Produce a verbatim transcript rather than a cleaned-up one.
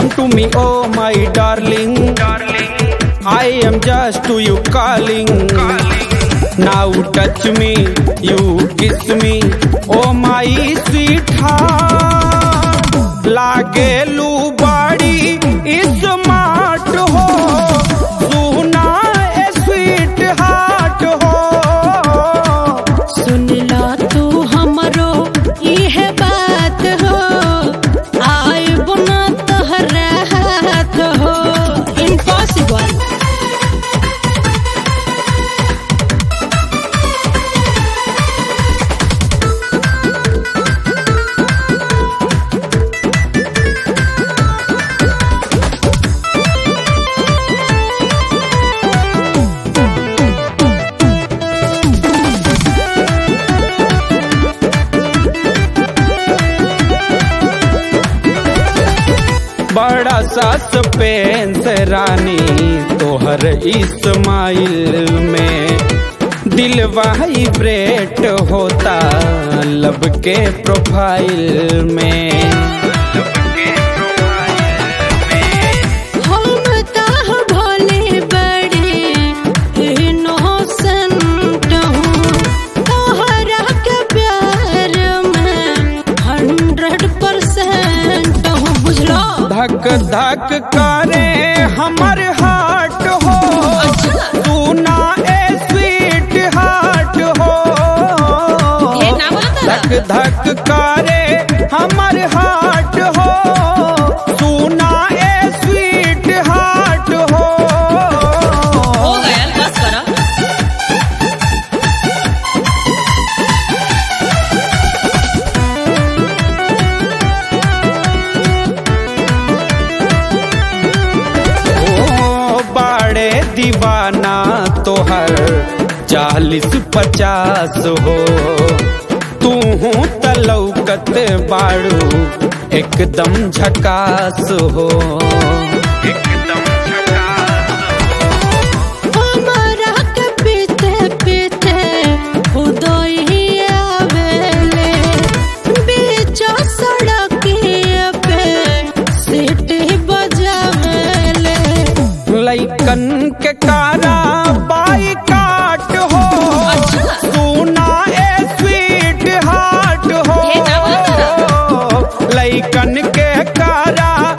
Come to me, oh my darling. I am just to you calling. Now touch me, you kiss me, oh my sweetheart. लागेलू बड़ी smart हो, सुना ए sweet heart हो। सुन ला तू हमरो इहे बात हो, आए बुना तोहरा हाथ हो। इम्पॉसिबल। बड़ा सस्पेंस रानी तोहर इस्माइल में, दिल वाइब्रेट होता लब के प्रोफाइल में। हम ताह भोले बड़े इनोसेंट हूँ, तोहरा के प्यार में हंड्रेड परसेंट हूँ, बुझलो। धक धक करे हमर हार्ट हो, तू ना ए स्वीट हार्ट हो। धक धक करे हमर हार्ट हो, तू ना ए स्वीट हार्ट हो। हो गया बस करो। दीवाना तोहर चालीस पचास हो, तू हूँ तलौकत बाड़ू एकदम झकास हो। एकदम झकास हो। हमारा के पीते पीते उदय आवेले, बीच सड़क पे सीटी बजावेले। लइकन के कारा बाई काट हो, सुना ए स्वीट हार्ट हो। लइकन के कारा